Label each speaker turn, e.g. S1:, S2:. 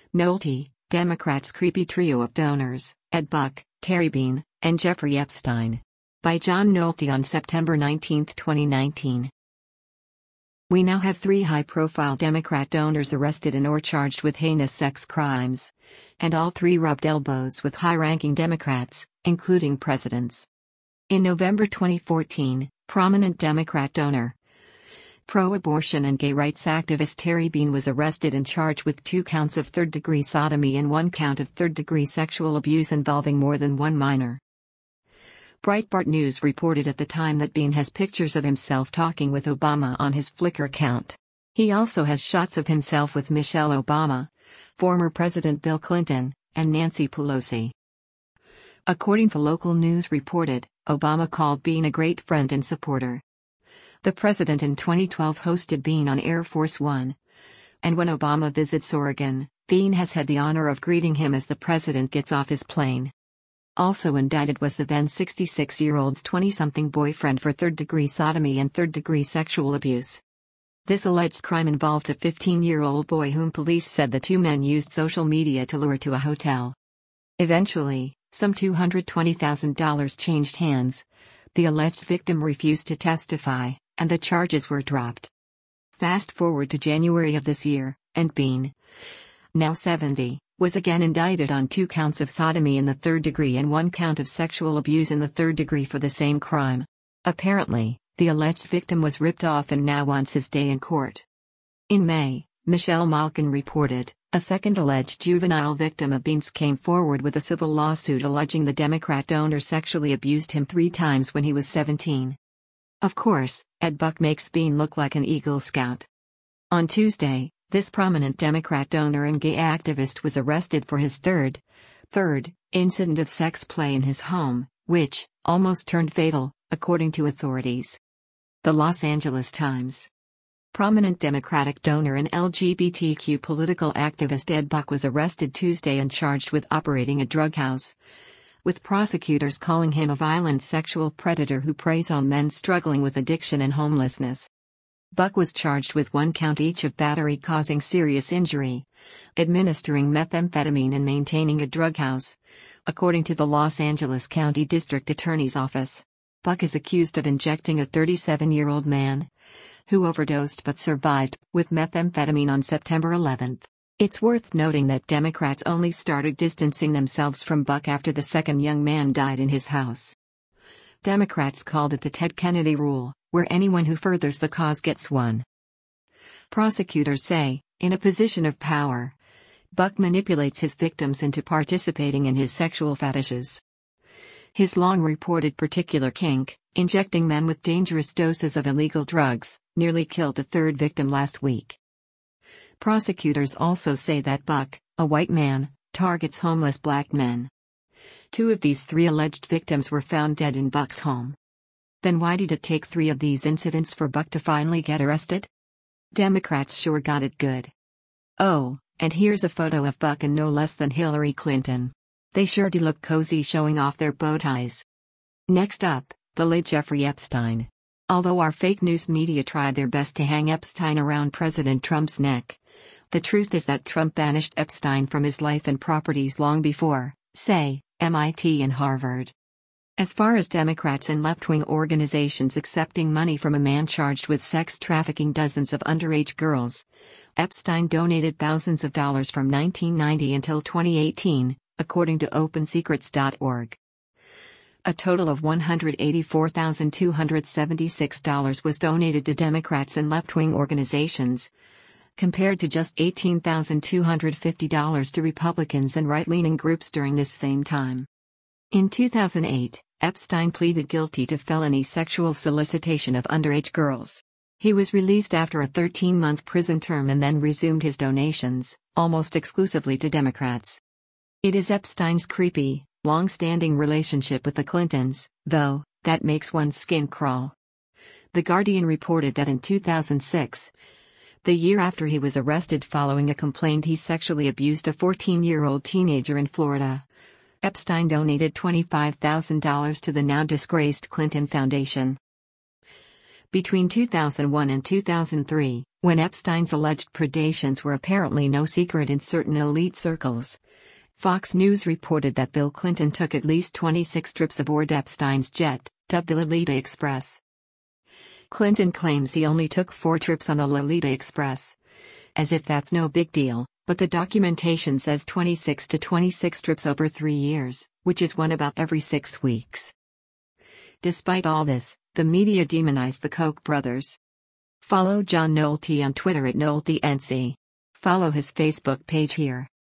S1: Nolte, Democrats' creepy trio of donors, Ed Buck, Terry Bean, and Jeffrey Epstein. By John Nolte on September 19, 2019. We now have 3 high-profile Democrat donors arrested and or charged with heinous sex crimes. And all 3 rubbed elbows with high-ranking Democrats, including presidents. In November 2014, prominent Democrat donor, pro-abortion and gay rights activist Terry Bean was arrested and charged with 2 counts of third-degree sodomy and 1 count of third-degree sexual abuse involving more than 1 minor. Breitbart News reported at the time that Bean has pictures of himself talking with Obama on his Flickr account. He also has shots of himself with Michelle Obama, former President Bill Clinton, and Nancy Pelosi. According to local news reported, Obama called Bean a great friend and supporter. The president in 2012 hosted Bean on Air Force One. And when Obama visits Oregon, Bean has had the honor of greeting him as the president gets off his plane. Also indicted was the then 66-year-old's 20-something boyfriend for third-degree sodomy and third-degree sexual abuse. This alleged crime involved a 15-year-old boy whom police said the 2 men used social media to lure to a hotel. Eventually, some $220,000 changed hands. The alleged victim refused to testify, and the charges were dropped. Fast forward to January of this year, and Bean, now 70, was again indicted on 2 counts of sodomy in the 3rd degree and 1 count of sexual abuse in the 3rd degree for the same crime. Apparently, the alleged victim was ripped off and now wants his day in court. In May, Michelle Malkin reported, a second alleged juvenile victim of Bean's came forward with a civil lawsuit alleging the Democrat donor sexually abused him 3 times when he was 17. Of course, Ed Buck makes Bean look like an Eagle Scout. On Tuesday, this prominent Democrat donor and gay activist was arrested for his third incident of sex play in his home, which almost turned fatal, according to authorities. The Los Angeles Times. Prominent Democratic donor and LGBTQ political activist Ed Buck was arrested Tuesday and charged with operating a drug house, with prosecutors calling him a violent sexual predator who preys on men struggling with addiction and homelessness. Buck was charged with 1 count each of battery causing serious injury, administering methamphetamine and maintaining a drug house, according to the Los Angeles County District Attorney's Office. Buck is accused of injecting a 37-year-old man, who overdosed but survived, with methamphetamine on September 11. It's worth noting that Democrats only started distancing themselves from Buck after the second young man died in his house. Democrats called it the Ted Kennedy rule, where anyone who furthers the cause gets one. Prosecutors say, in a position of power, Buck manipulates his victims into participating in his sexual fetishes. His long-reported particular kink, injecting men with dangerous doses of illegal drugs, nearly killed a 3rd victim last week. Prosecutors also say that Buck, a white man, targets homeless black men. 2 of these 3 alleged victims were found dead in Buck's home. Then why did it take 3 of these incidents for Buck to finally get arrested? Democrats sure got it good. Oh, and here's a photo of Buck and no less than Hillary Clinton. They sure do look cozy showing off their bow ties. Next up, the late Jeffrey Epstein. Although our fake news media tried their best to hang Epstein around President Trump's neck, the truth is that Trump banished Epstein from his life and properties long before, say, MIT and Harvard. As far as Democrats and left-wing organizations accepting money from a man charged with sex trafficking dozens of underage girls, Epstein donated thousands of dollars from 1990 until 2018, according to OpenSecrets.org. A total of $184,276 was donated to Democrats and left-wing organizations, compared to just $18,250 to Republicans and right-leaning groups during this same time. In 2008, Epstein pleaded guilty to felony sexual solicitation of underage girls. He was released after a 13-month prison term and then resumed his donations, almost exclusively to Democrats. It is Epstein's creepy, long-standing relationship with the Clintons, though, that makes one's skin crawl. The Guardian reported that in 2006, the year after he was arrested following a complaint he sexually abused a 14-year-old teenager in Florida, Epstein donated $25,000 to the now-disgraced Clinton Foundation. Between 2001 and 2003, when Epstein's alleged predations were apparently no secret in certain elite circles. Fox News reported that Bill Clinton took at least 26 trips aboard Epstein's jet, dubbed the Lolita Express. Clinton claims he only took 4 trips on the Lolita Express. As if that's no big deal, but the documentation says 26 to 26 trips over 3 years, which is one about every 6 weeks. Despite all this, the media demonized the Koch brothers. Follow John Nolte on Twitter at NolteNC. Follow his Facebook page here.